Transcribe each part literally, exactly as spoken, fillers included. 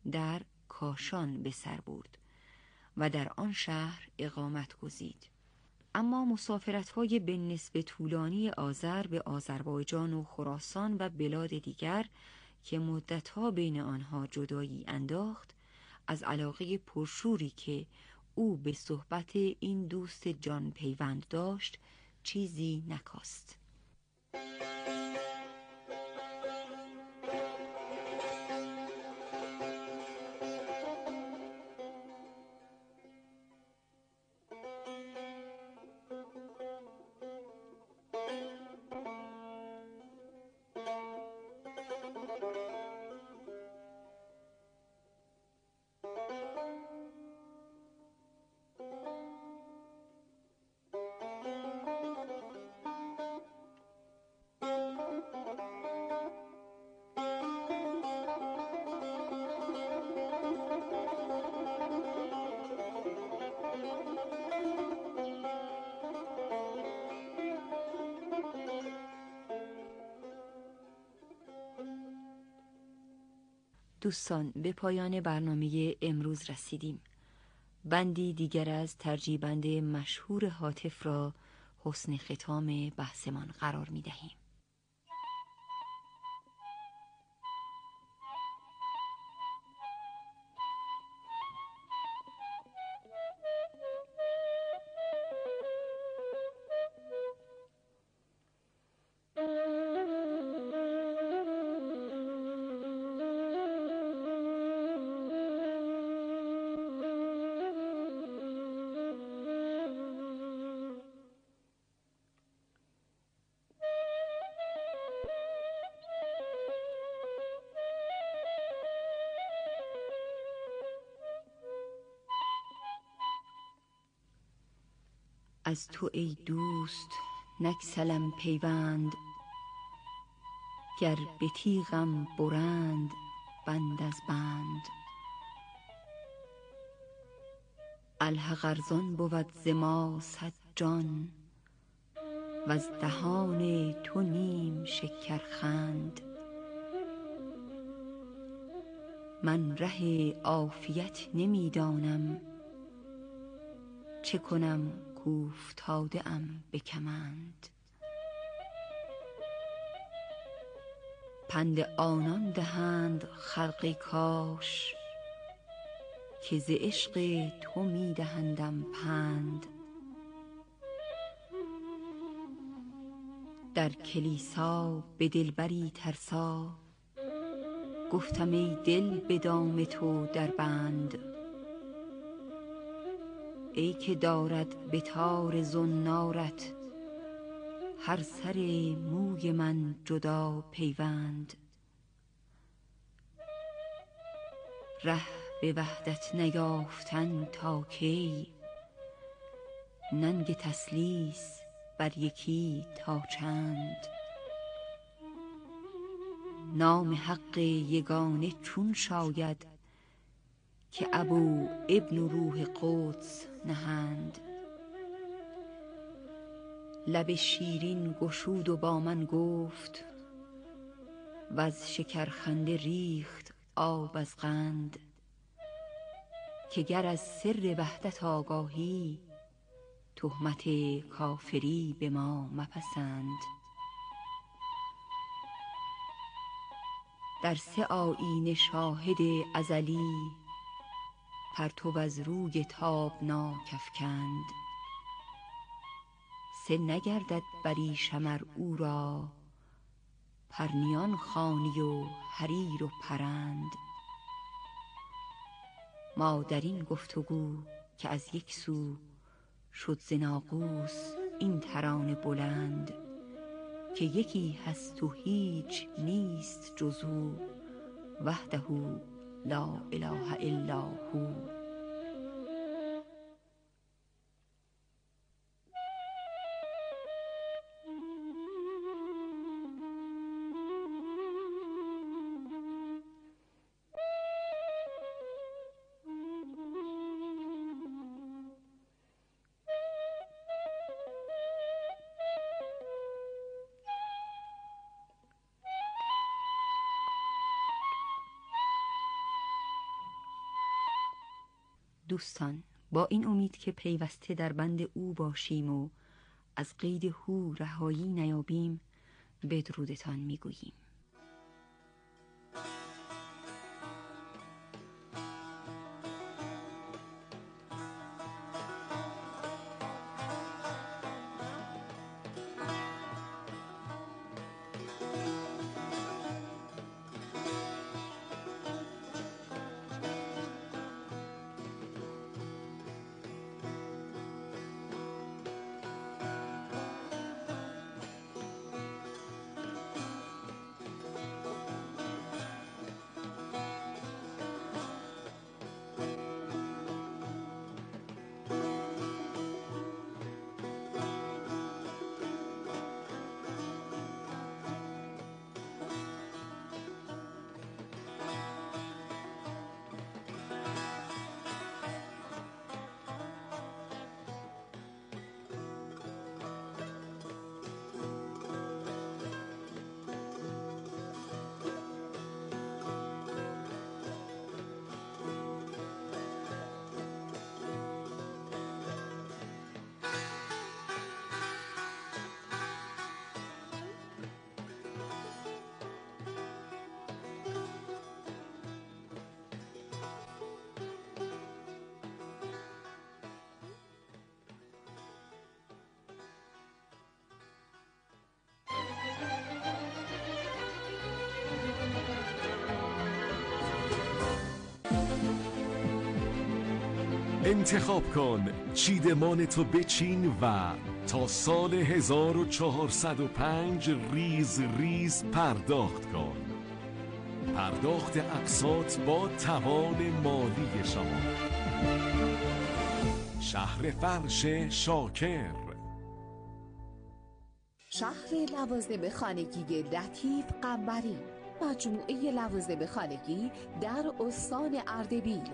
در کاشان به سر برد و در آن شهر اقامت گزید. اما مسافرت‌های به نسبت طولانی آذر به آذربایجان و خراسان و بلاد دیگر که مدتها بین آنها جدایی انداخت، از علاقه پرشوری که او به صحبت این دوست جان پیوند داشت چیزی نکاست. دوستان، به پایان برنامه امروز رسیدیم. بندی دیگر از ترجیبند مشهور هاتف را حسن ختام بحثمان قرار می دهیم. از تو ای دوست نگسلم پیوند، گر به تیغم برند بند از بند. الحق ارزان بود ز ما صد جان، وز دهان تو نیم شکرخند. من ره عافیت نمی دانم، چه کنم کاوفتاده ام به کمند. پند آنان دهند خلق کاش، که ز عشق تو می دهندم پند. در کلیسا به دلبری ترسا، گفتم ای دل به دام تو در بند. ای که دارد به تار زنارت، هر سر موی من جدا پیوند. ره به وحدت نیافتن تا کی، ننگ تثلیث بر یکی تا چند. نام حق یگانه چون شاید، که ابو ابن روح قدس نهند. لب شیرین گشود و با من گفت، وز شکرخنده ریخت آب از قند. که گر از سر وحدت آگاهی، تهمت کافری به ما مپسند. در سه آیین شاهد ازلی، پرتو از روی تابناک افکند. سه نگردد بری شمر او را، پرنیان خوانی و حریر و پرند. ما در این گفتگو که از یک سو، شد ز ناقوس این ترانه بلند. که یکی هست و هیچ نیست جز او، وحده لا اله الا هو. دوستان، با این امید که پیوسته در بند او باشیم و از قید هو رهایی نیابیم، بدرودتان میگوییم. انتخاب کن چیدمان تو بچین و تا سال هزار و چهارصد و پنج ریز ریز پرداخت کن. پرداخت اقساط با توان مالی شما. شهر فرش شاکر. شهر لوازم خانگی لطیف قنبری، مجموعه لوازم خانگی در استان اردبیل.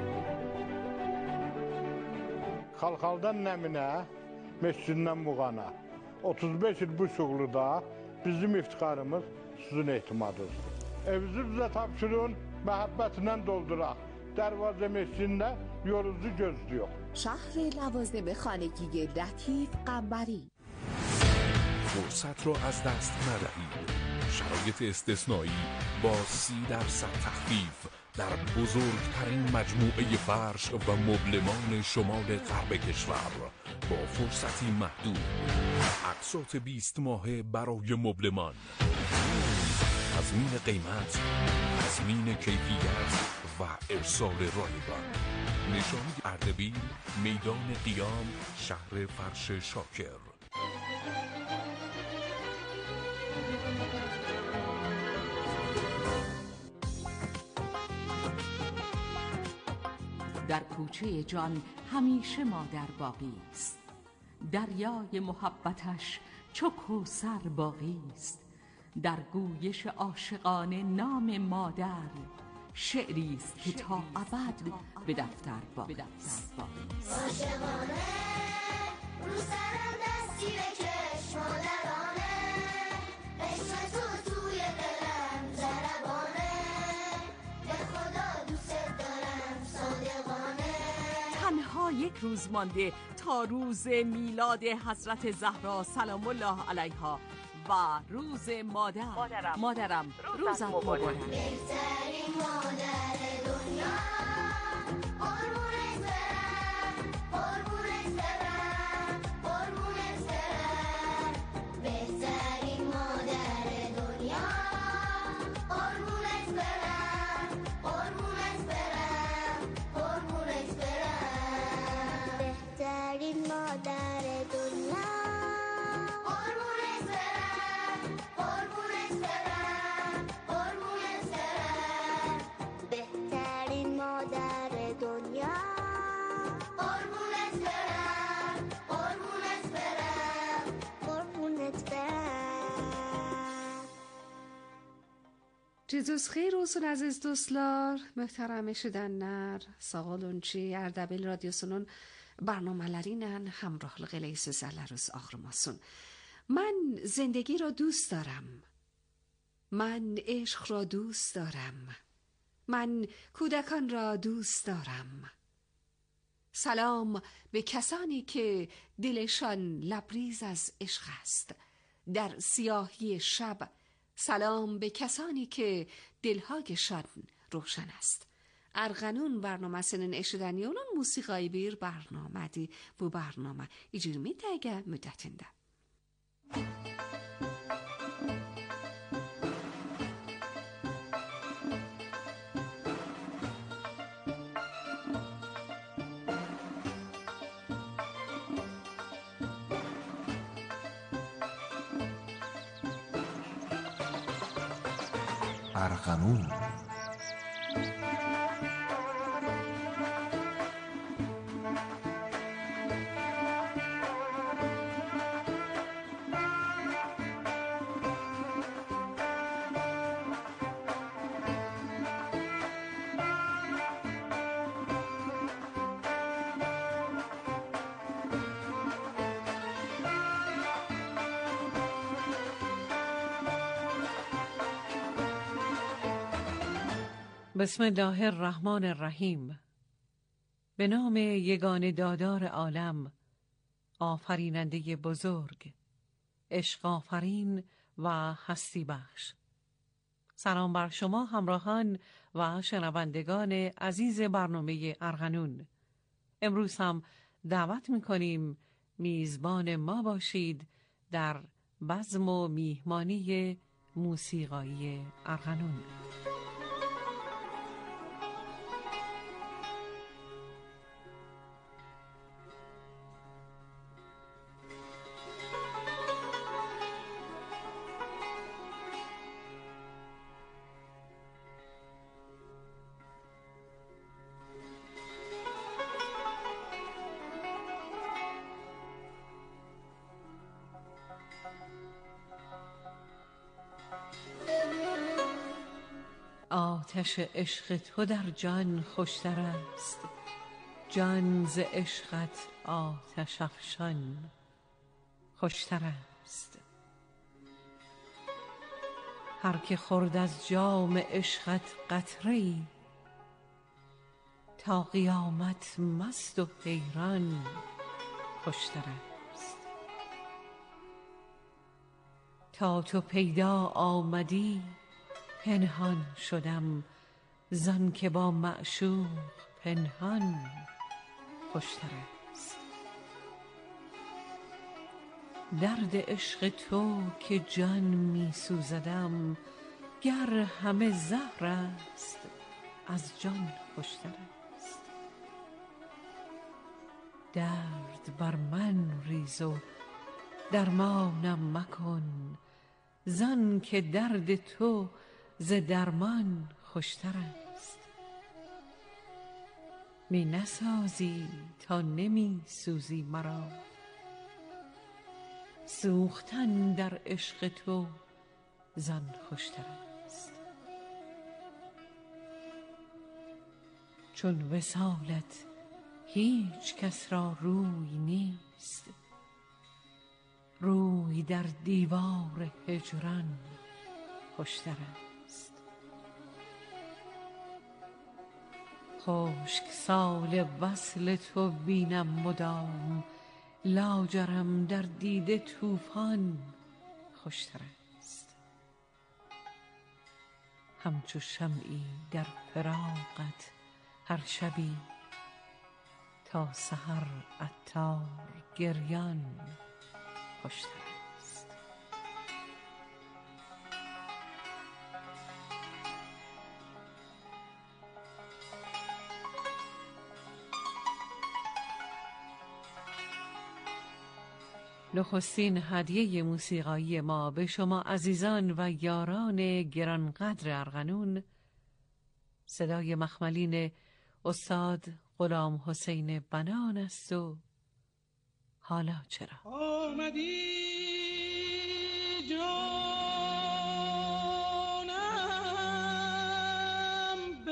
Xalxaldan Nəminə, Mescidindən Muğana. otuz beş il bu şuğluda bizim iftikarımız sizin etimadınızdır. Evinizi bizə tapşırın, məhəbbətindən dolduraq. Dərvazə Mescidində yolunuzu gözlüyor. شهر لوازم خانگی لطیف قنبری. فرصت را از دست ندهید. شرایط استثنایی با سی درصد تخفیف در بزرگترین مجموعه فرش و مبلمان شمال غرب کشور با فرصتی محدود. اقساط بیست ماهه برای مبلمان. تضمین قیمت، تضمین کیفیت و ارسال رایگان. نشانی اردبیل، میدان قیام، شهر فرش شاکر. در کوچه جان همیشه مادر باقی است. دریای محبتش چو کوثر باقی است. در گویش عاشقانه نام مادر شعری است که تا ابد به دفتر باقی است. عاشقانه رو سرم دستی به چشم مادرانه، عشق تو توی دلم ضربانه، به خدا دوست دارم صادقانه. تنها یک روز مانده تا روز میلاد حضرت زهرا سلام الله علیها و روز مادر. مادرم, مادرم روزت مبارک. بهترین مادر دنیا، قربونت برم، قربونت برم، قربونت برم. بهترین مادر دنیا، قربونت برم، قربونت برم، قربونت برم. بهترین مادر دنیا، قربونت برم، قربونت برم، قربونت برم. بهترین مادر دنیا، قربونت برم، قربونت برم، قربونت برم. Jesus خیر olsun aziz dostlar, möhtərəm eşidənlər, sağ olun ki, Ərdəbil radiosunun برنامه‌لرینن همراهlık elə sizləriniz ağrımasın. من زندگی را دوست دارم. من عشق را دوست دارم. من کودکان را دوست دارم. سلام به کسانی که دلشان لبریز از عشق است در سیاهی شب. سلام به کسانی که دلهایشان روشن است. ارغنون برنامه سنن اشدنی اونون موسیقای بیر برنامه دی bu برنامه icirmi dəqiqə müddətində. ارغنون بسم الله الرحمن الرحیم. به نام یگانه دادار عالم، آفریننده بزرگ، عشق آفرین و هستی بخش. سلام بر شما همراهان و شنوندگان عزیز برنامه ارغنون. امروز هم دعوت می‌کنیم میزبان ما باشید در بزم و میهمانی موسیقایی ارغنون. آتش عشق تو در جان خوشتر است، جان ز عشقت آتش افشان خوشتر است. هر که خورد از جام عشقت قطره‌ای، تا قیامت مست و حیران خوشتر است. تا تو پیدا آمدی پنهان شدم، زان که با معشوق پنهان خوشتر است. درد عشق تو که جان می سوزدم، گر همه زهر است از جان خوشتر است. درد بر من ریز و درمانم مکن، زان که درد تو ز درمان خوشتر است. می نسازی تا نمی سوزی مرا، سوختن در عشق تو زان خوشتر است. چون وصالت هیچ کس را روی نیست، روی در دیوار هجران خوشتر است. خشک سال وصل تو بینم مدام، لاجرم در دیده طوفان خوشتر است. همچو شمعی در فراقت هر شبی، تا سحر عطار گریان خوشتر است. نخستین هدیه موسیقایی ما به شما عزیزان و یاران گرانقدر ارغنون، صدای مخملین استاد غلام حسین بنان است و حالا چرا آمدی جانم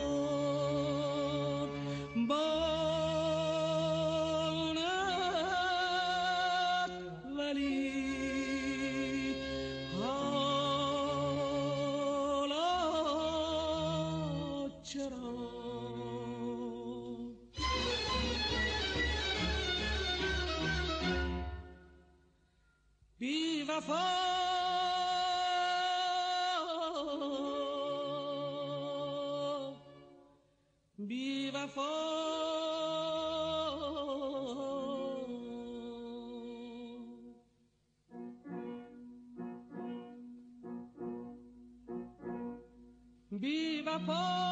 ببر بانت، ولی حالا چرا وفا بی وفا بی وفا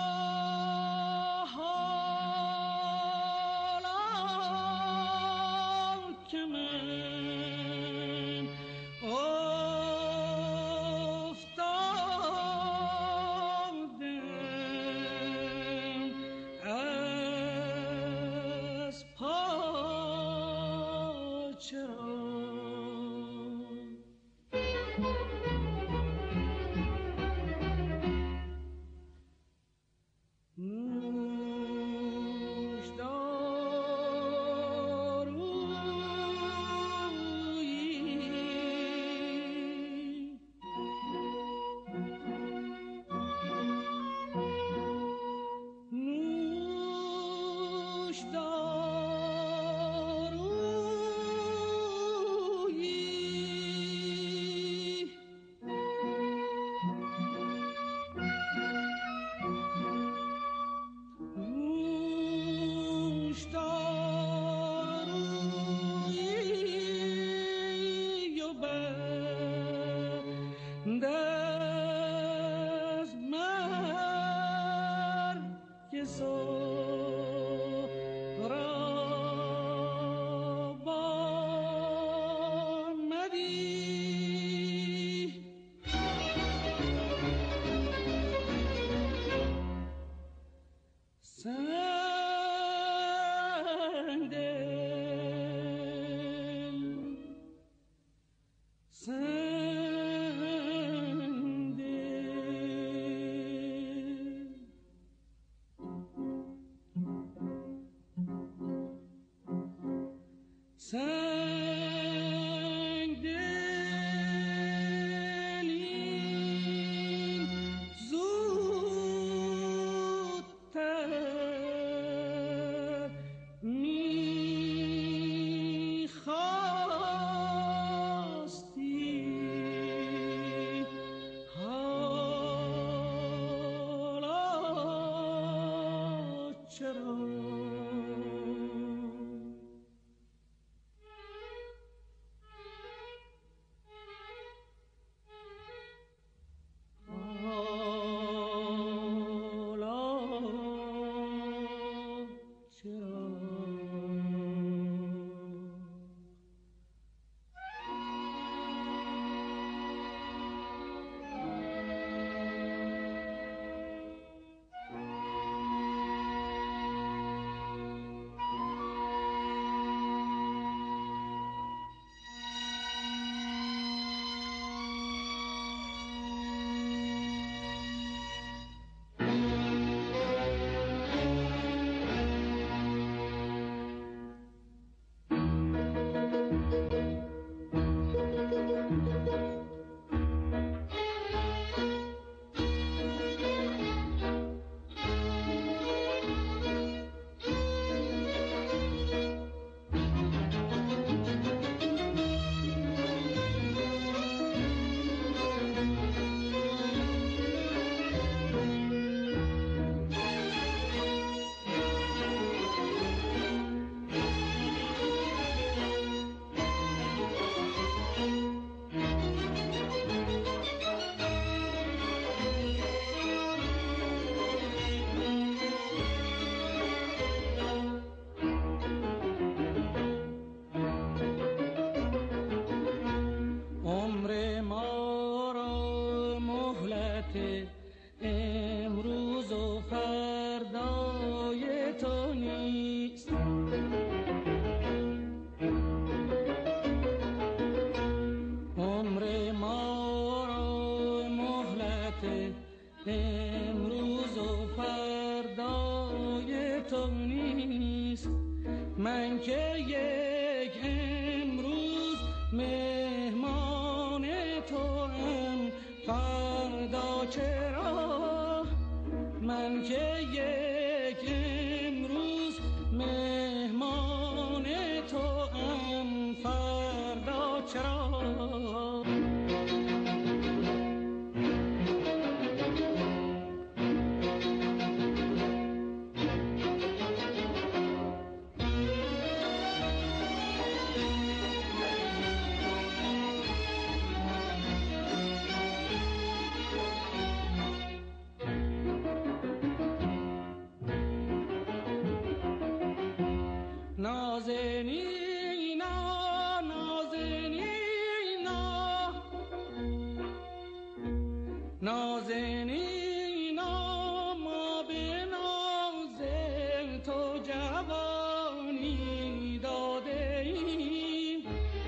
جوانی داده ایم،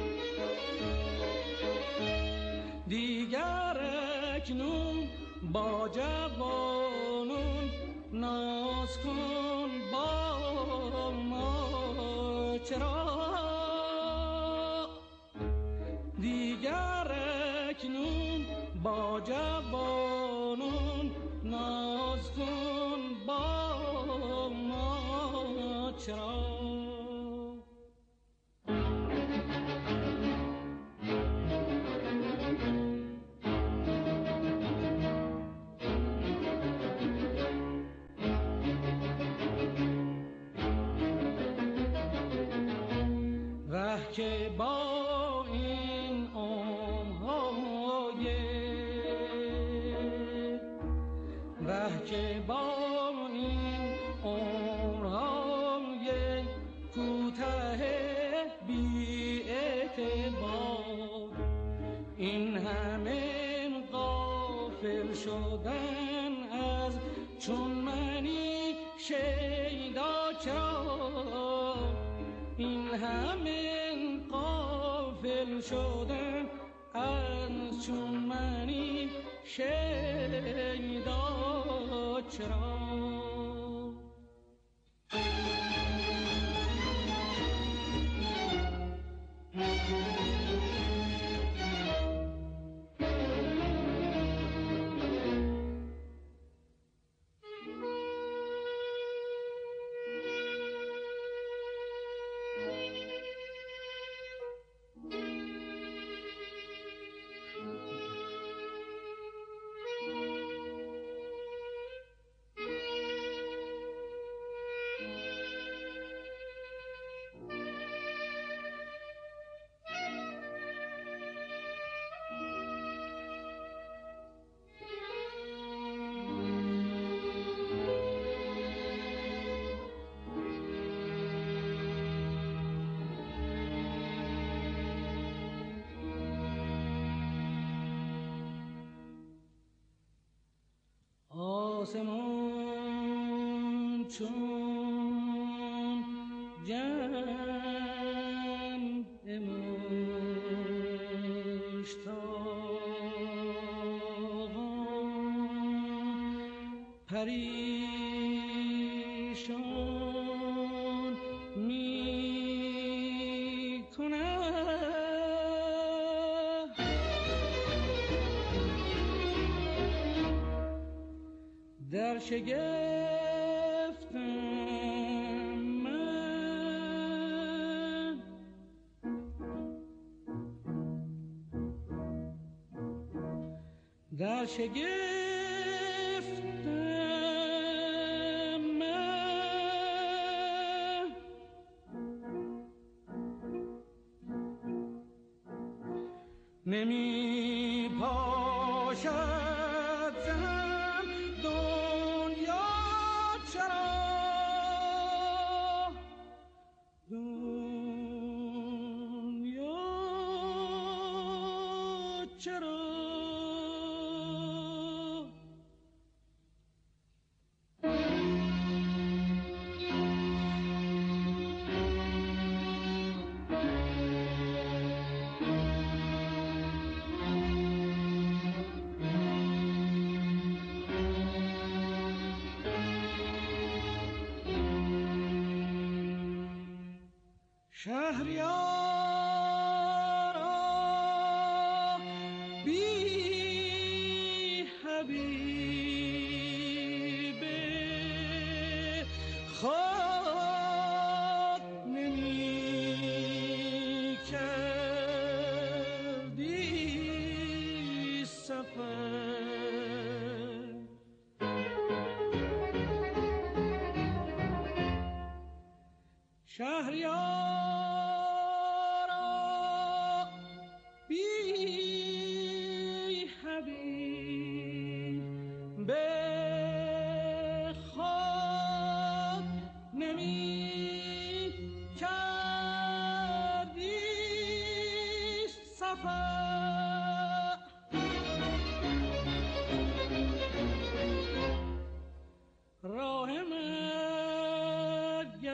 دیگر اکنون با جوانان ناز کن با ما چرا، دیگر اکنون با جوانان ناز کن با ما چرا. وه که با این عمرهای وه که با این عمرهای کوته بی اعتبار، این همه غافل شدن از چون منی شیدا چرا، این همه غافل شدن از چون منی شیدا چرا. آسمان چون جمع مشتاقان پریشان می کند، در شگفتم من در شگفتم من نمی پاشد زن دنیا چرا، دنیا چرا. شهریارا بی حبیب خود نمی کردی سفر، شهریارا بی حبیب خود نمی کردی سفر. راه مرگ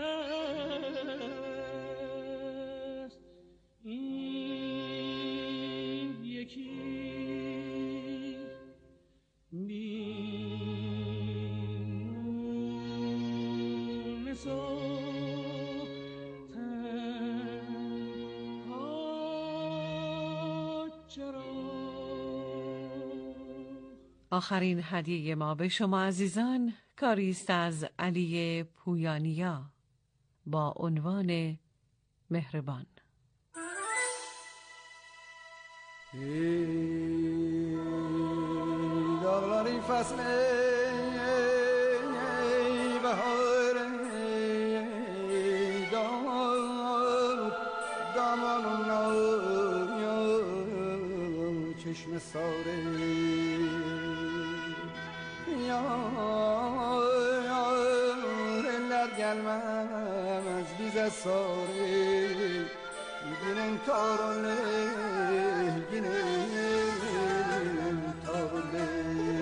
آخرین هدیه ما به شما عزیزان کاری است از علی پویانیا با عنوان مهربان. ای داغلاری فصل بهار دام دامان نایا چشم ساره یا لرگلمم از بیز ساره گینن تارونه گینن تارونه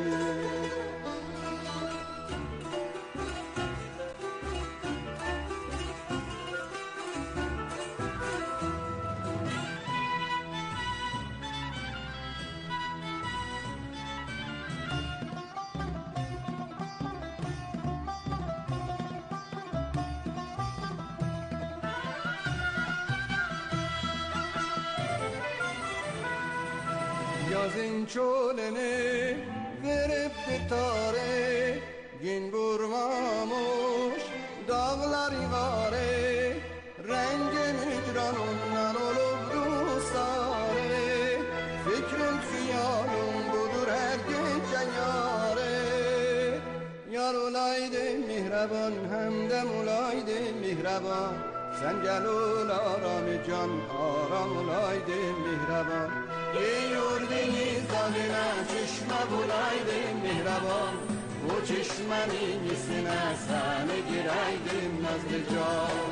Yazın çölene verip bitare gün vurmamış dağları vare rengin hicranından olurdu sare fikrim xiyalım budur her gece yare yar olaydı mihraban hem de olaydı mihraban sen gel ol aram can aram olaydı mihraban ای اردنی زاهنه چشمه بولایدیم مهربان و چشمنی نیسنه سنه گیرایدیم نزد جان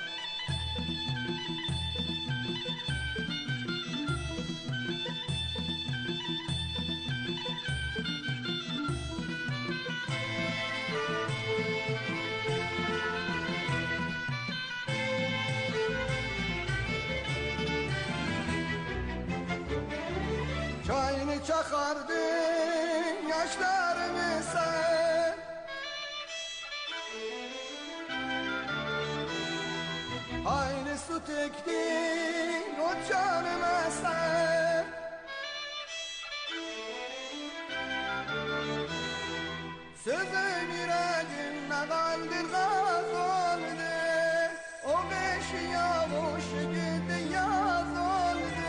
Çayını çakardın yaşlarımı sen Aynı su tektin o canıma sen Sözün yüreğimle kaldır gaz oldu O beş yavuş gitti yaz oldu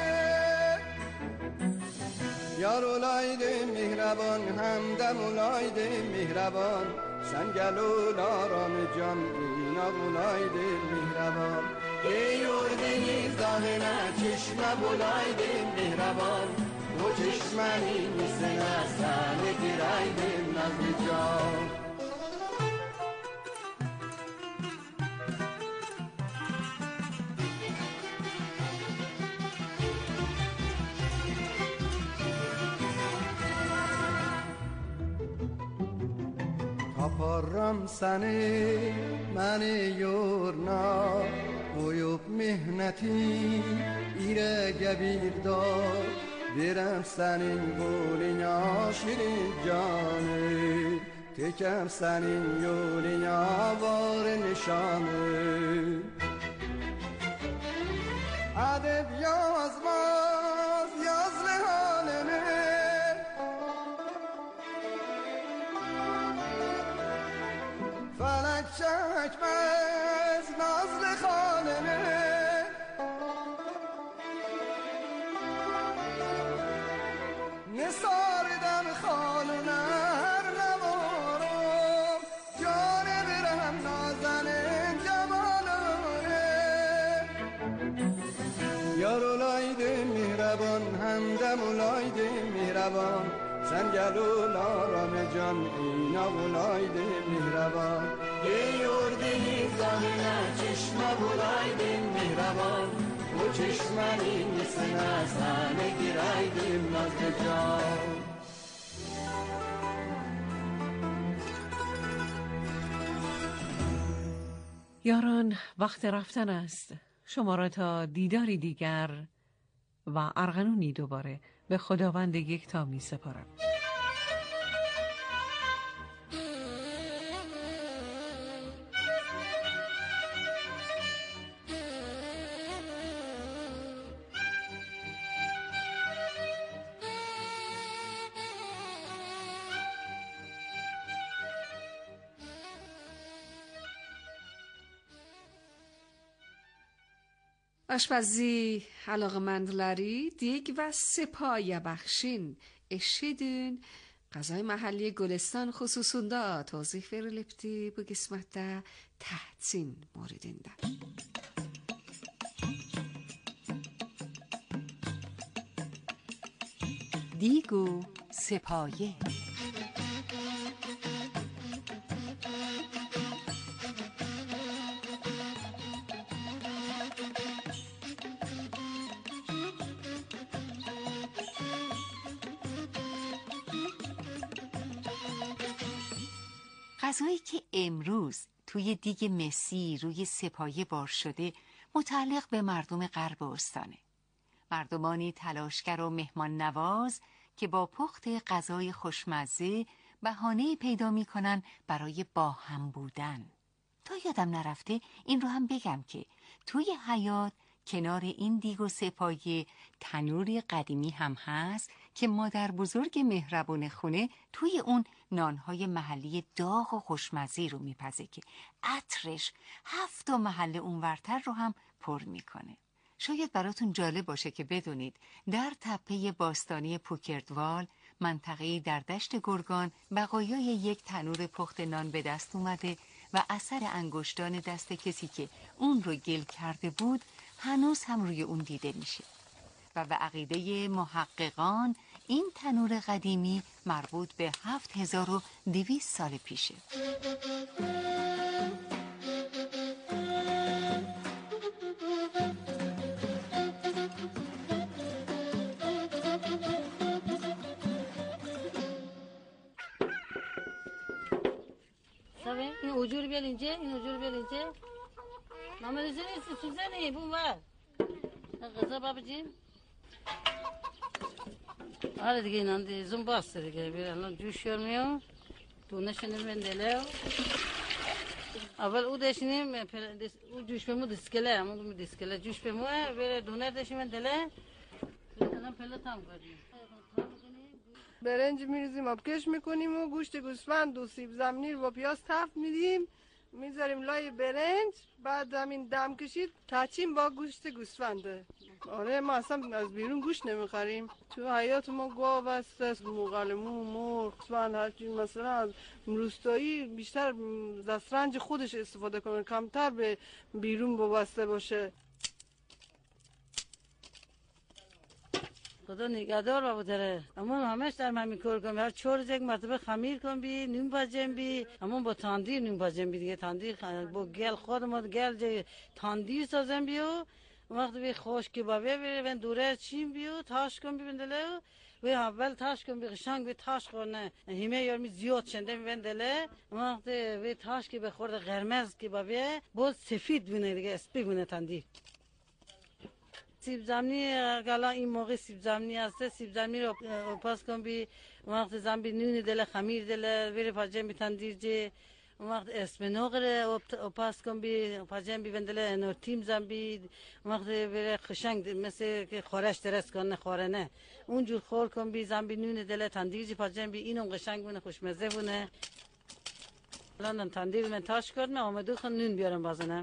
Yar olaydı mihraban همدم olaydı mihraban Sen gel ol aram can inak olaydı mihraban Ey ordeni zahine çeşme bulaydı mihraban O çeşmenin isine seni giraydım nazlı can Taparram seni məni yorna Qoyub mihnəti irəgə bir dağ Verəm sənin qoluna şirin canı Tekəm sənin yoluna var nişanı Ədəb yazmaz yazlı halini Felek çekmez nazlı halini Nisardan haline her ne varım Canı birem nazenin cemalini Yar olaydı mihraban hemdem olaydı mihraban Sen gel ol aram can inak olaydı mihraban Ey ordeni zahine çeşme bulaydı mihraban Bu çeşmenin isine seni giraydım nazlı can یاران وقت رفتن است. شما را تا دیداری دیگر و ارغنونی دوباره به خداوند یکتا می سپارم. آشپزی علاقمندلاری دیگ و سپای بخشین اشیدون غذای محلی گلستان خصوصوندا توضیح verilipti bu qismətdə təhsin moridində. دیگ و سپایه. غذایی که امروز توی دیگ مسی روی سپایه بار شده متعلق به مردم غرب استانه. مردمانی تلاشگر و مهمان نواز که با پخت غذای خوشمزه بهانه‌ای پیدا می‌کنن برای با هم بودن. تا یادم نرفته این رو هم بگم که توی حیاط کنار این دیگ و سپایه تنوری قدیمی هم هست که مادر بزرگ مهربون خونه توی اون نانهای محلی داغ و خوشمزه رو میپزه که عطرش هفت محله اونورتر رو هم پر میکنه. شاید براتون جالب باشه که بدونید در تپه باستانی پوکردوال، منطقه‌ای در دشت گرگان، بقایای یک تنور پخت نان به دست اومده و اثر انگشتان دست کسی که اون رو گل کرده بود هنوز هم روی اون دیده میشه و به عقیده محققان این تنور قدیمی مربوط به هفت هزار و دویست سال پیشه. این اوجور بیال اینجا، این اوجور بیال اینجا. نامه رسه نیست، سوزنی، بون ور. غذا بابا جیم. آره دیگه اینان دیگه زن باسته دیگه. بیر الان جوش میام. دونه شنیم بندله. اول او داشتیم، او جوش بمو دسکله، همون دسکله جوش بمو. بیر دونه داشتیم بندله. الان پله تام کردیم. برنج میریزیم آبکش میکنیم و گوشت گوسفند و سیب زمینی رو با پیاز تفت میدیم میذاریم لای برنج. بعد همین دم کشید تچیم با گوشت گوسفنده. آره ما اصلا از بیرون گوشت نمیخریم. تو حیات ما گاو هست، مقلمو، مرغ، گوسفند، هرچی. مثلا از روستایی بیشتر دسترنج خودش استفاده کنه، کمتر به بیرون وابسته باشه. خدا نگهدار بابا داره. اما همش در همین کار کنم. هر چهار روز یک مرتبه خمیر کنم بی نون باجم بی. اما با تاندیر نون باجم بی دیگه. تاندیر با گل خودم گل جای تاندیر سازم بیو. وقت بی خوش که بابه بره دوره چیم بیو تاش کن ببندله. و اول تاش کن بی قشنگ بی تاش کنه. همه یارمی زیاد چنده ببندله. وقت بی تاش که بخورد قرمز که بابه بود سفید بونه دیگه اسپی بونه تاندیر. سیب زمینی گلا این موقع سیب زمینی هسته، سیب زمینی رو پاس کن بی وقت زنبی نون دل خمیر دل ویری پاجم بی تندیر جه وقت اسمنوق رو پاس کن بی پاجم بی بندله نور تیم زنبی وقت ویری خشنگ مثل که خورش درست کنه خوره نه اونجور خور کن بی زنبی نون دل تندیر جه پاجم بی اینو قشنگ بونه خوشمزه بونه. الان تندیر من تاش کردم آمدو خون نون بیارم بازنم.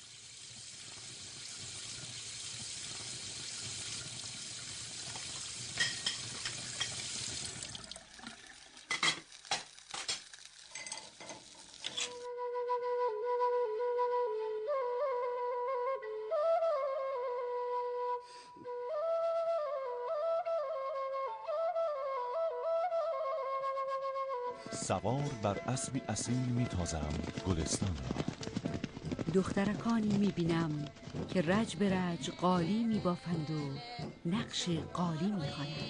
سوار بر اسبی اصیل میتازم گلستان را. دخترکانی میبینم که رج به رج قالی میبافند و نقش قالی میخوانند.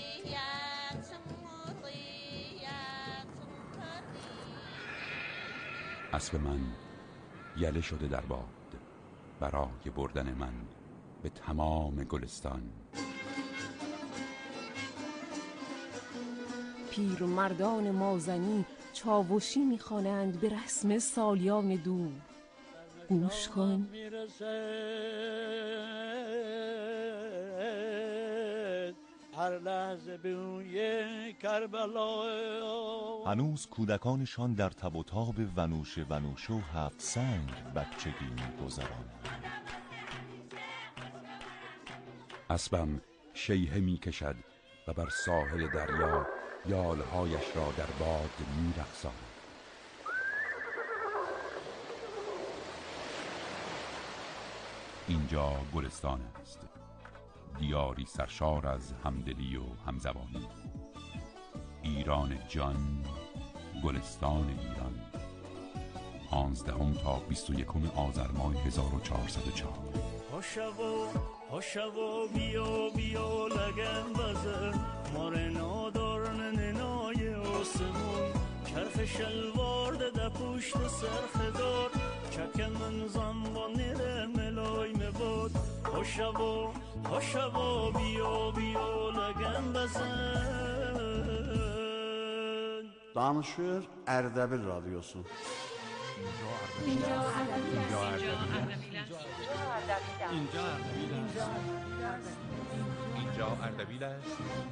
اسب من یله شده در باد برای بردن من به تمام گلستان. پیرمردان مازنی چاوشی میخوانند به رسم سالیان دور. گوش کن. هر لحظه به اون کربلا. هنوز کودکانشان در تب و تاب ونوش ونوش و هفت سنگ بچگی می‌گذرانند. اسبم شیهه می کشد و بر ساحل دریا یالهایش را در باد می رقصاند. اینجا گلستان است، دیاری سرشار از همدلی و همزبانی. ایران جان، گلستان ایران. پانزدهم تا بیست و یکم آذر ماه هزار و چهارصد و چهار. هاشوا هاشوا بیا بیا لگن بزن مار نادارن ننای آسمون چرخ شلوار ده پشت سرخ دار چکن من زنبان نره ملای مباد. هاشوا هاشوا بیا بیا لگن بزن. Danışır Erdebil Radyosu. اینجا اردبیل اینجا است. اینجا اردبیل است.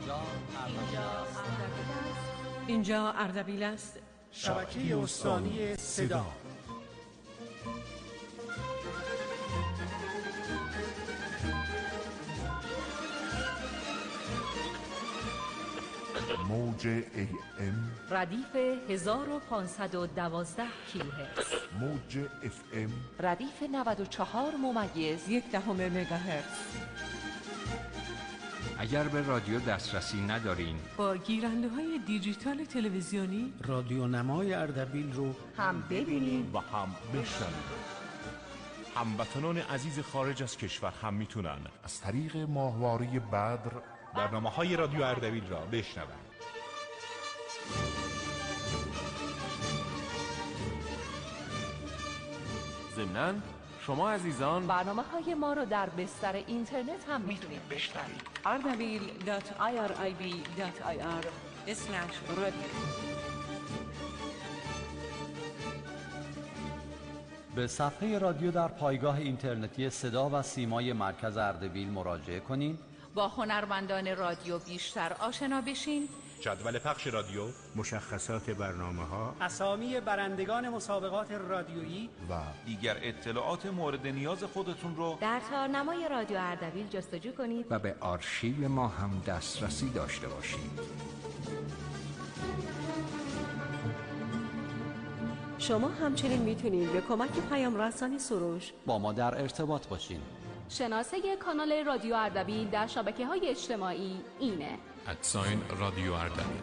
اینجا اردبیل است. شبکه استانی صدا. موج ای ام ردیف هزار و پانصد و دوازده کیلوهرتز. موج اف ام ردیف نود و چهار ممیز یک دهم مگاهرتز. اگر به رادیو دسترسی ندارین با گیرنده های دیجیتال تلویزیونی رادیو نمای اردبیل رو هم ببینید و هم بشنوید. هموطنان عزیز خارج از کشور هم میتونن از طریق ماهواره بدر برنامه های رادیو اردبیل را بشنوند. ضمناً شما عزیزان برنامه های ما رو در بستر اینترنت هم میتونید بشنوید. اردبیل دات آی آر آی بی دات آی آر اسلش رادیو. به صفحه رادیو در پایگاه اینترنتی صدا و سیمای مرکز اردبیل مراجعه کنید. با هنرمندان رادیو بیشتر آشنا بشین. جدول پخش رادیو، مشخصات برنامه‌ها، اسامی برندگان مسابقات رادیویی و دیگر اطلاعات مورد نیاز خودتون رو در تارنمای رادیو اردبیل جستجو کنید و به آرشیو ما هم دسترسی داشته باشید. شما همچنین میتونید به کمک پیام رسانی سروش با ما در ارتباط باشین. شناسه کانال رادیو اردبیل در شبکه‌های اجتماعی اینه: ادساین رادیو اردبیل.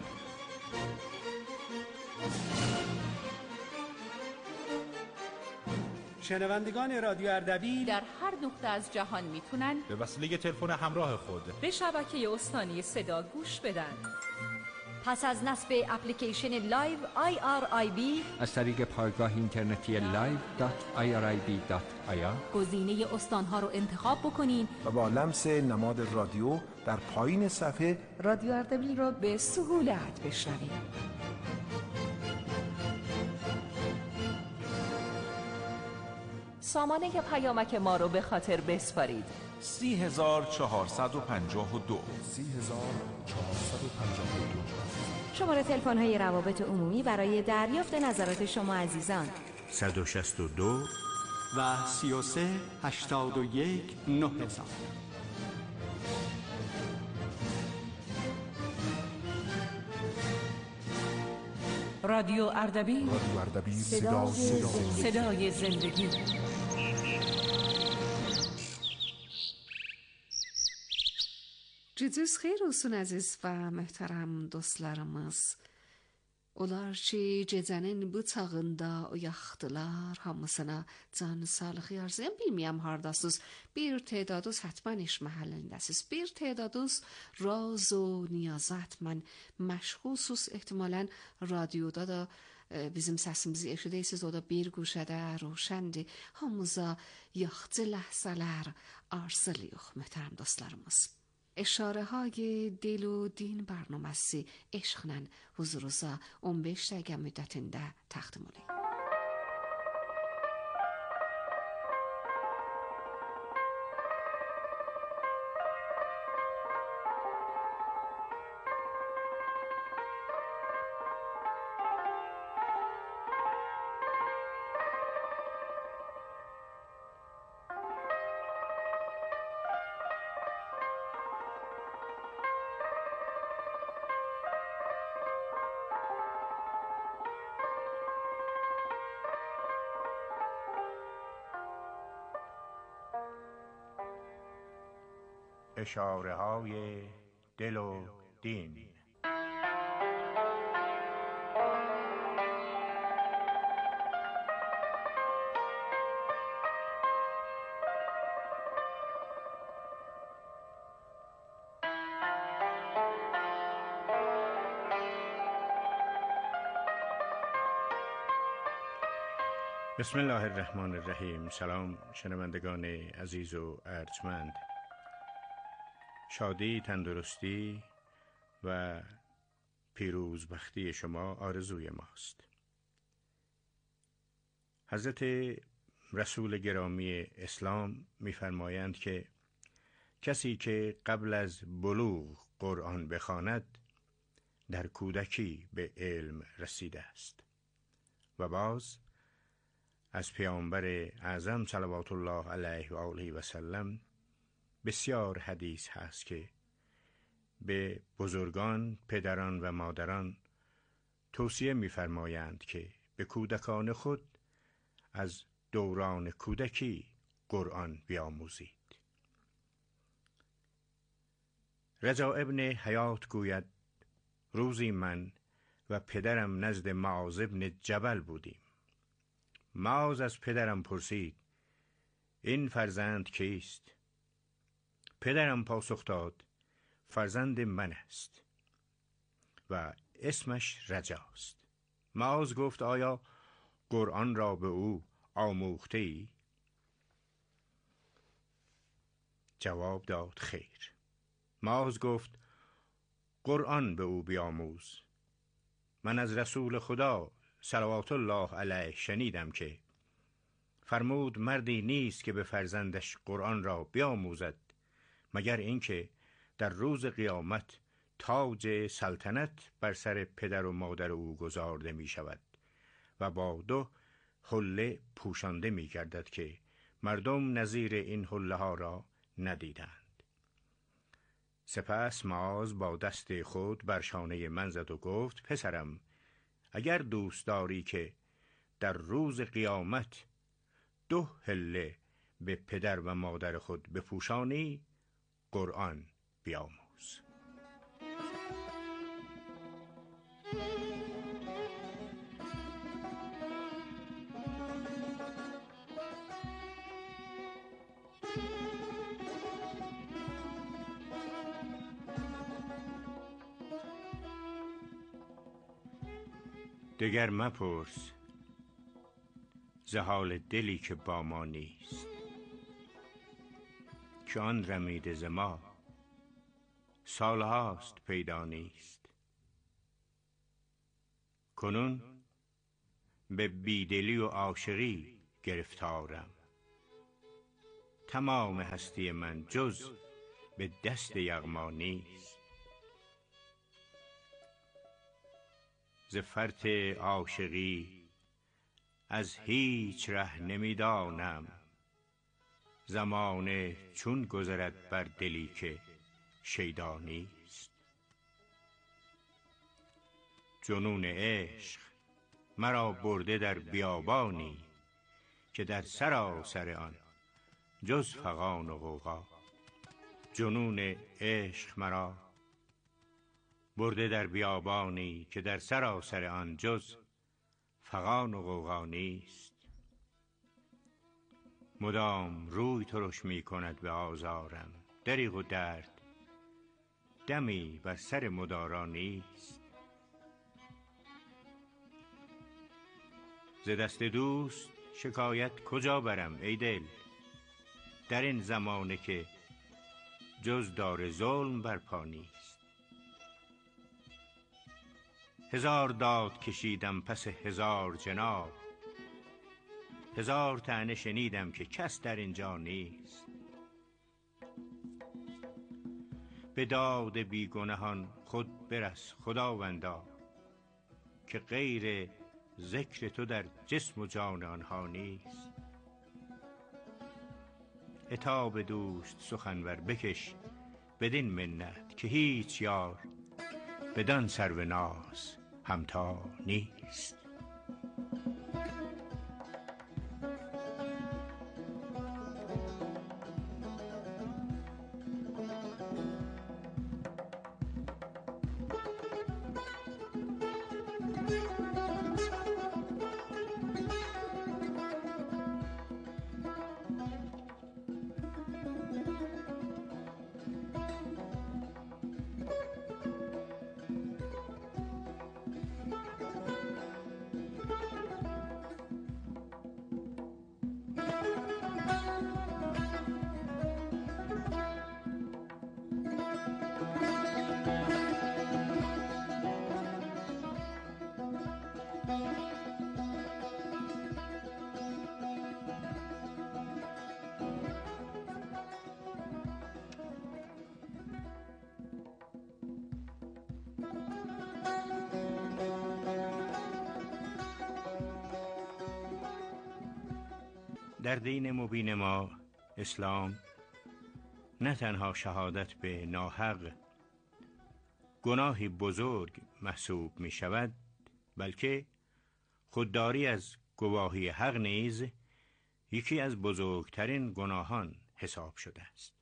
شنوندگان رادیو اردبیل در هر نقطه از جهان میتونن به وسیله تلفن همراه خود به شبکه استانی صدا گوش بدن. پس از نصب اپلیکیشن لایو آی آر آی بی از طریق پایگاه اینترنتی لایو دات آی آر آی بی دات آی آر گزینه استانها رو انتخاب بکنین و با لمس نماد رادیو در پایین صفحه رادیو اردبیل رو به سهولت بشنوید. سامانه پیامک ما رو به خاطر بسپارید: سی هزار چهارصد و پنجاه و دو سی هزار چهارصد و پنجاه و دو. شماره تلفن های روابط عمومی برای دریافت نظرات شما عزیزان: صد و شصت و دو و سی و سه هشتاد و یک نه هزار. رادیو اردبیل. رادیو اردبیل صدا صدای زندگی. Cüdüz xeyir olsun əziz və möhtərəm dostlarımız. Onlar ki, gecənin bu çağında oyaqdılar, hamısına can sağlığı arzulayam. Bilməyəm hardasınız. Bir tədadınız həttmən iş məhəllindəsiz. Bir tədadınız raz و niyazat mən məşğulsuz. Ehtimalən radioda da e, bizim səsimizi eşidəysiniz. O da bir guşədə roşəndir. Hamıza yaxçı ləhzələr arzulayıq möhtərəm dostlarımız. اشاره های دل و دین برنامه‌سی عشقنن حضورزا اون beş dəqiqə müddətində təqdim olunur. اشاره های دل و دین. بسم الله الرحمن الرحیم. سلام شنوندگان عزیز و ارجمند. شادی، تندرستی و پیروزبختی شما آرزوی ماست. حضرت رسول گرامی اسلام می‌فرمایند که کسی که قبل از بلوغ قرآن بخواند در کودکی به علم رسیده است. و باز از پیامبر اعظم صلوات الله علیه و آله و سلم بسیار حدیث هست که به بزرگان، پدران و مادران توصیه می‌فرمایند که به کودکان خود از دوران کودکی قرآن بیاموزید. رجا ابن حیات گوید روزی من و پدرم نزد معاذ ابن جبل بودیم. معاذ از پدرم پرسید این فرزند کیست؟ پدرم پاسخ داد فرزند من است و اسمش رجاست. معاذ گفت آیا قرآن را به او آموخته ای؟ جواب داد خیر. معاذ گفت قرآن به او بیاموز. من از رسول خدا صلوات الله علیه شنیدم که فرمود مردی نیست که به فرزندش قرآن را بیاموزد مگر اینکه در روز قیامت تاج سلطنت بر سر پدر و مادر او گذارده می شود و با دو حله پوشانده می گردد که مردم نظیر این حله ها را ندیدند. سپس معاذ با دست خود بر شانه من زد و گفت پسرم اگر دوست داری که در روز قیامت دو حله به پدر و مادر خود بپوشانی قرآن بیاموز. دگر مپرس ز حال دلی که با ما نیست، که آن رمیده ز ما سالهاست پیدا نیست. کنون به بیدلی و عاشقی گرفتارم، تمام هستی من جز به دست یغما نیست. ز فرط عاشقی از هیچ ره نمیدانم، زمانه چون گذرد بر دلی که شیدا نیست. جنون عشق مرا برده در بیابانی، که در سراسر آن جز فغان و غوغا. جنون عشق مرا برده در بیابانی، که در سراسر آن جز فغان و غوغا نیست. مدام روی ترش می کند به آزارم، دریغ و درد دمی بر سر مدارا نیست. ز دست دوست شکایت کجا برم ای دل، در این زمانه که جز دار ظلم برپا نیست. هزار داد کشیدم پس هزار جناب، هزار طعنه شنیدم که کس در اینجا نیست. به داد بیگنهان خود برس خداوندا، که غیر ذکر تو در جسم و جان آنها نیست. عتاب دوست سخنور بکش بدین منت، که هیچ یار بدان سرو ناز همتا نیست. در دین مبین ما اسلام نه تنها شهادت به ناحق گناهی بزرگ محسوب می شود، بلکه خودداری از گواهی حق نیز یکی از بزرگترین گناهان حساب شده است.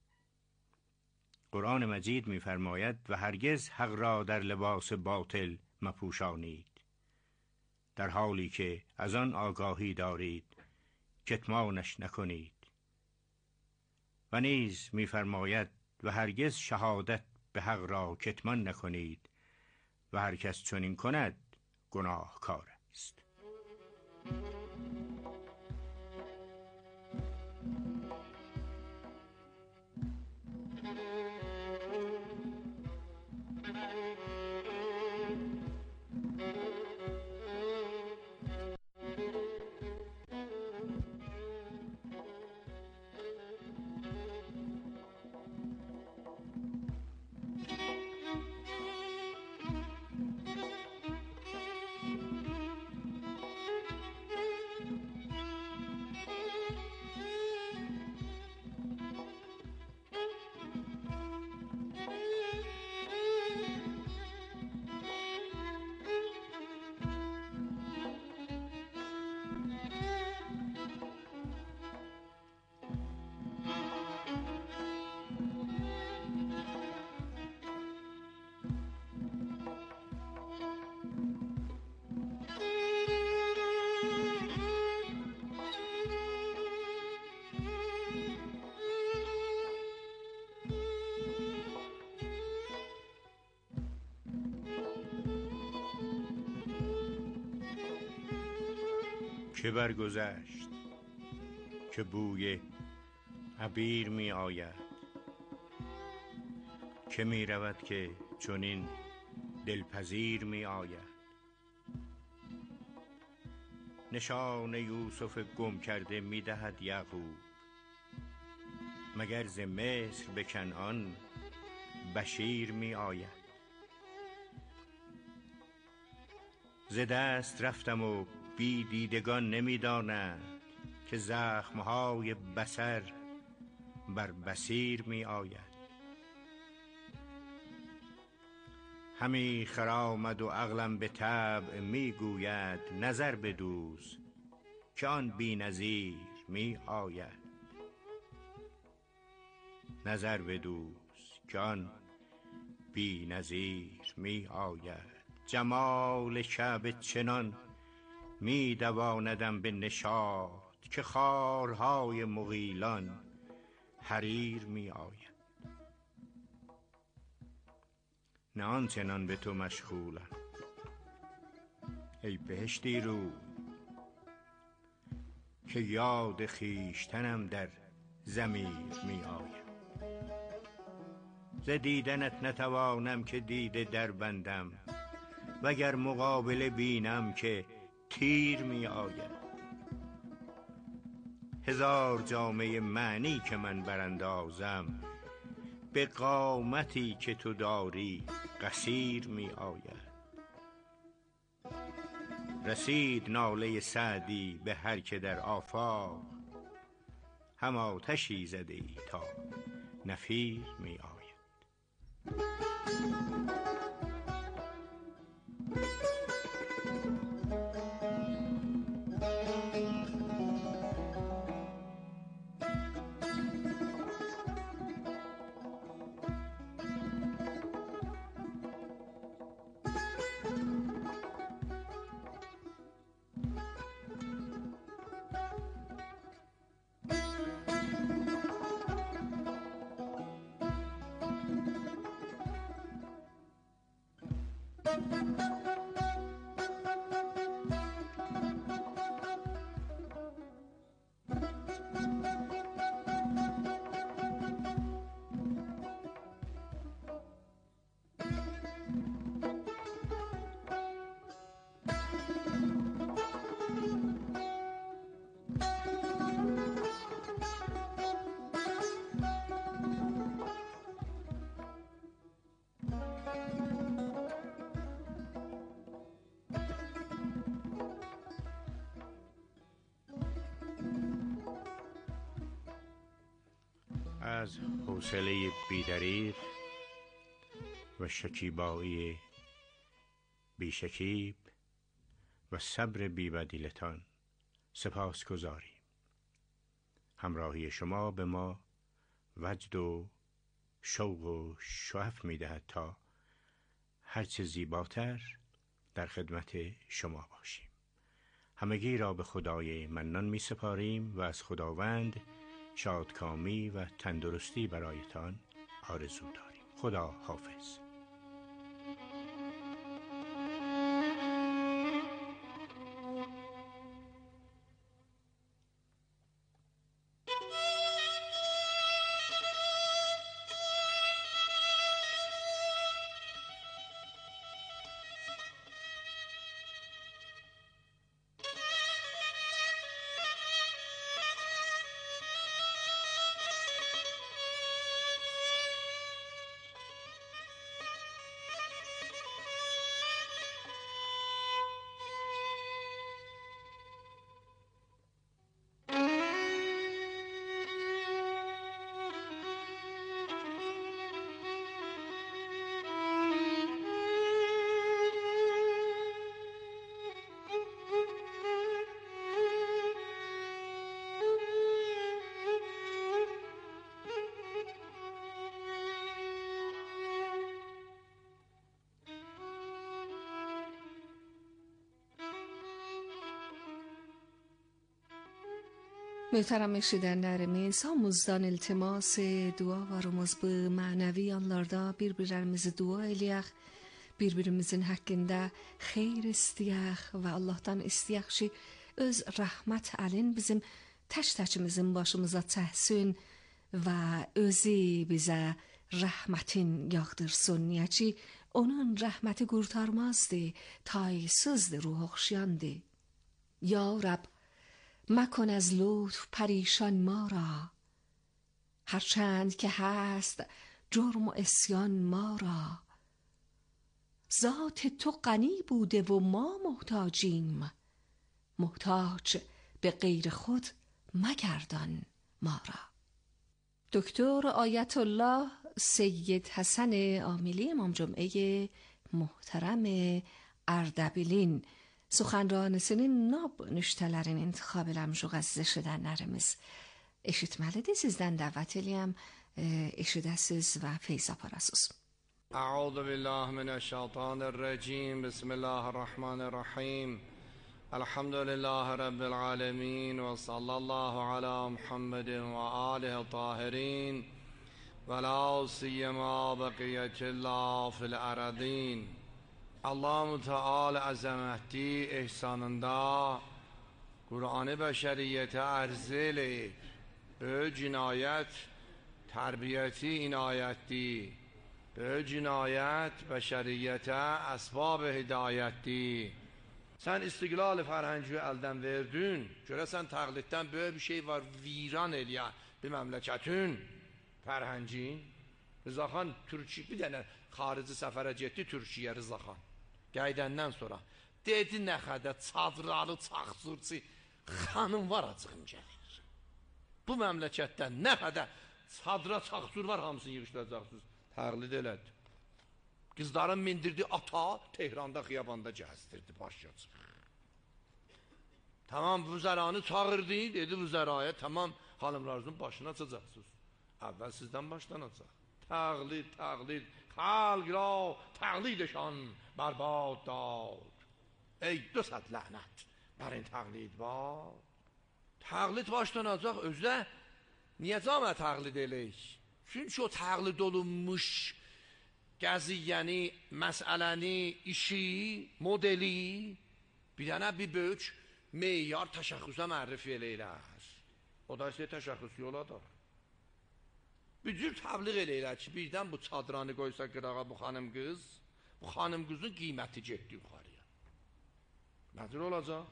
قرآن مجید می فرماید و هرگز حق را در لباس باطل مپوشانید، در حالی که از آن آگاهی دارید کتمانش نکنید. و نیز می فرماید و هرگز شهادت به حق را کتمان نکنید و هر کس چنین کند گناهکار است. که برگذشت که بوی عبیر می آید، که می رود که چنین دلپذیر می آید. نشان یوسف گم کرده می دهد یعقوب، مگر ز مصر به کنعان بشیر می آید. ز دست رفتم و بی دیدگان نمی دانند، که زخمهای بصر بر بصیر می آید. همی خرامد و عقلم به طبع می گوید، نظر بدوز که آن بی نظیر می آید. نظر بدوز که آن بی نظیر می آید. جمال کعبه چنان می دواندم به نشاط، که خارهای مغیلان حریر می آید. نه آنچنان به تو مشغولم ای بهشتی رو، که یاد خویشتنم در ضمیر می آید. ز دیدنت نتوانم که دیده در بندم، وگر مقابله بینم که تیر می آید. هزار جامه معنی که من براندازم، به قامتی که تو داری قصیر می آید. رسید ناله سعدی به هر که در آفاق، هم آتشی زده ای تا نفیر می آید. از حوصله بیدریق و شکیبایی بیشکیب و صبر بیبدیلتان سپاس گذاریم. همراهی شما به ما وجد و شوق و شعف می دهد تا هرچه زیباتر در خدمت شما باشیم. همگی را به خدای منان می سپاریم و از خداوند شادکامی و تندرستی برایتان آرزو داریم. خدا حافظ. Möhtərəm eşidənlərimiz, hamımızdan iltimas dua varımız bu mənəvi anlarda bir-birlərimizi dua eləyək, bir-birimizin haqqında xeyr istəyək və Allahdan istəyək ki, öz rəhmət əlin bizim tək-təkimizin başımıza çəhsün və özü bizə rəhmətin yağdırsın. Niyə ki, onun rəhməti qurtarmazdı, taysızdı, ruh oxşayandı. Ya Rab, مکن از لطف پریشان ما را، هرچند که هست جرم و عصیان ما را. ذات تو غنی بوده و ما محتاجیم، محتاج به غیر خود مگردان ما را. دکتر آیت الله سید حسن عاملی امام جمعه محترم اردبیلin suxanranisinin nab nüştələrin intiqab əzizləşənlərimiz eşitməlidir. Sizdən dəvət eləyəm, eşidəsiz və feyz aparasız. Əuzu billahi minəşşeytanirracim. Bismillahirrahmanirrahim. Elhamdülillahi rabbil alamin və sallallahu ala Muhammedin və alihi tahirin və la siyama baqiyətillah fil aradin. Allah Teala əzəmətli ehsanında Qur'an-ı bəşəriyyətə ərz eləyib. Böyük cinayət tərbiyəti inayətdir. Böyük cinayət bəşəriyyətə əsbab hidayətdir. Sən istiqlal fərhəngi əldən verdin. Görəsən təqliddən böyük bir şey var, viran eləyən bir məmləkətin fərhəngin. Rızaxan Türkiyə bir dənə xarici səfərə getdi Türkiyə Rızaxan. Gəydəndən sonra dedi nə qədər çadralı çaxsurçu xanım var acığım gəlir. Bu məmləkətdə nə qədər çadra çaxsur var, hamısını yığışdıracaqsınız. Təqlid elədi. Qızların mindirdi ata Tehranda xiyabanda gəzdirdi baş yazıq. Tamam vüzəranı çağırdı, dedi vüzəraya tamam xanımlarınızın başına açacaqsınız. Əvvəl sizdən başlanacaq. Təqlid, təqlid, xalq را تقلیدشان برباد داد. ای دو صد لعنت بر این تقلید باد. Təqlid başlanacaq, özdə niyə cəmə təqlid eləyik? Çünki o təqlid olunmuş qəziyyəni, məsələni, işi, modeli bir dənə bir böyük meyar təşəxxüsə mərrif eləyilər. O da isə təşəxxüs yoladır. Bir cür təbliğ eləyirlər ki, birdən bu çadranı qoysa qırağa bu xanım qız, bu xanım qızın qiyməti getdi yuxarıya. Nədir olacaq?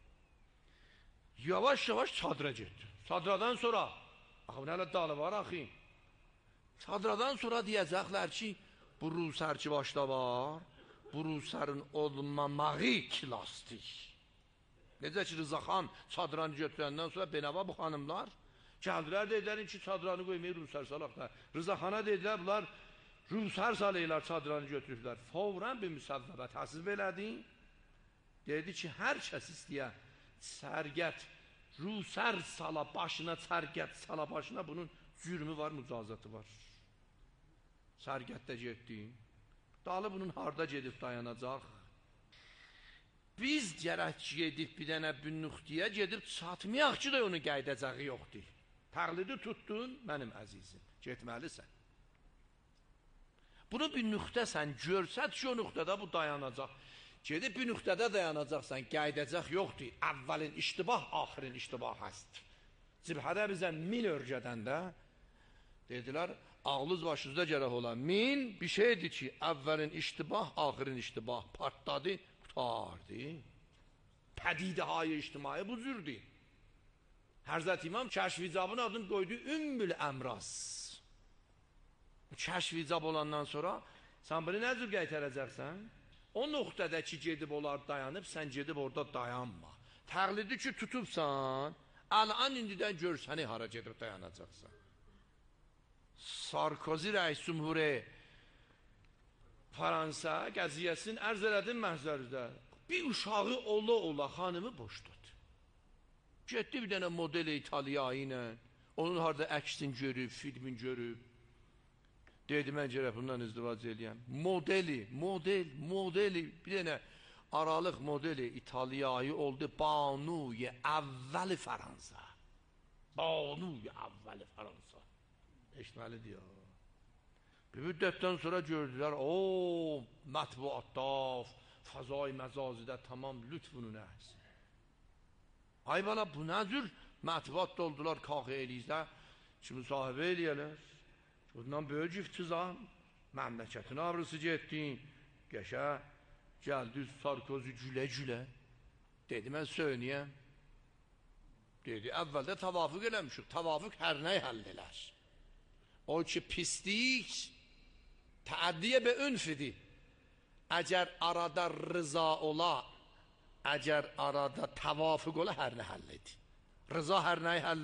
Yavaş yavaş çadıra getdi. Çadradan sonra, axı bu nələ dalı var axı? Çadradan sonra deyəcəklər ki, bu rusər ki başda var, bu rusərin olmamağı klastik. Necə ki Rızaxan çadranı götürəndən sonra benava bu xanımlar Gəldilər, dedilər ki, çadranı qoymayı Ruslar salaqlar. Rızaxana dedilər, bunlar Ruslar salıylar, çadranı götürüblər. Favran bir müsəvvəbə təsib elədin. Dedi ki, hər kəs istəyə sərgət, Ruslar sala başına, sərgət sala başına bunun cürmü var, mücazatı var. Sərgətdə getdin. Dalı bunun harda gedib dayanacaq? Biz gərək gedib bir dənə bünnüxdiyə gedib çatmayaq ki, da onu qaydacaqı yoxdur. Təqlidi tutdun, mənim əzizim, getməlisən. Bunu bir nüqtəsən, görsət ki, o nüqtədə bu dayanacaq. Gedib bir nüqtədə dayanacaqsan, qaydacaq yoxdur. Əvvəlin iştibah, axirin iştibah həst. Cibhədə bizə min örgədəndə dedilər, ağlınız başınızda gərək olan min bir şeydir ki, əvvəlin iştibah, axirin iştibah partladı, qutardı. Pədidəhay ictimai bu cürdür. Hərzət İmam kəşf-icabın adını qoydu Ümmül Əmraz. Kəşf-icab olandan sonra sən bunu nə cür qaytaracaqsan? O nöqtədə ki, gedib onlar dayanıb, sən gedib orada dayanma. Təqlidi ki, tutubsan, əl-an indidən gör səni hara gedib dayanacaqsan. Sarkozy rəis cümhuri Fransa qəziyyəsini ərz elədin məhzərdə. Bir uşağı ola-ola xanımı boş tut. Getdi bir dənə model İtaliyayı ilə, onun harada əksini görüb, filmin görüb. Dedi, mən gərək bundan izdivac eləyəm. Modeli, model, modeli, bir dənə aralıq modeli İtaliyayı oldu, Banuy əvvəli Fransa. Banuy əvvəli Fransa. Eşitməlidir ya. Bir müddətdən sonra gördülər, o mətbuatda, fazai məzazidə tamam lütfunun əhsi. Ay bala, bu nə cür mətbuat doldular Kaxı Elizdə ki, müsahibə eləyələr. Bundan böyük iftizam, məmləkətin ağrısı getdin, qəşə, gəldi Sarkozy gülə-gülə. Dedi, mən söyləyəm. Dedi, əvvəldə tavafuq eləmişik, tavafuq hər nəyi həll elər. O ki, pislik, təəddiyə bə ünfidir. Əgər arada rıza ola, əgər arada tavafuq ola, hər nə həll edir. Rıza hər nəyi həll